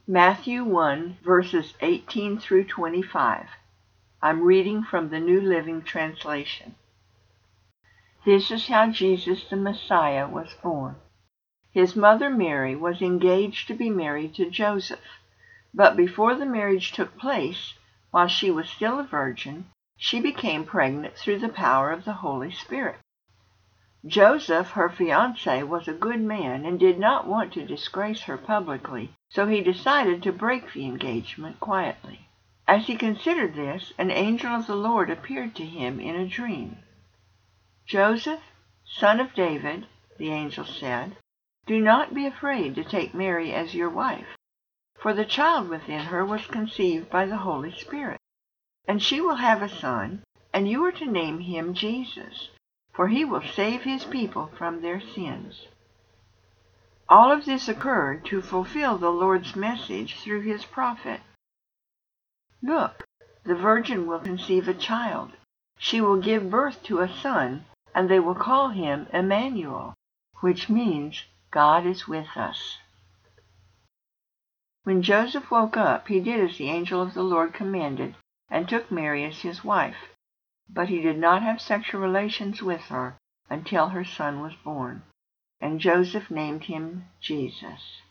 Matthew 1, verses 18 through 25. I'm reading from the New Living Translation. This is how Jesus the Messiah was born. His mother Mary was engaged to be married to Joseph, but before the marriage took place, while she was still a virgin, she became pregnant through the power of the Holy Spirit. Joseph, her fiancé, was a good man and did not want to disgrace her publicly, so he decided to break the engagement quietly. As he considered this, an angel of the Lord appeared to him in a dream. "Joseph, son of David," the angel said, "do not be afraid to take Mary as your wife, for the child within her was conceived by the Holy Spirit. And she will have a son, and you are to name him Jesus, for he will save his people from their sins." All of this occurred to fulfill the Lord's message through his prophet. "Look, the virgin will conceive a child. She will give birth to a son, and they will call him Emmanuel, which means God is with us." When Joseph woke up, he did as the angel of the Lord commanded and took Mary as his wife. But he did not have sexual relations with her until her son was born, and Joseph named him Jesus.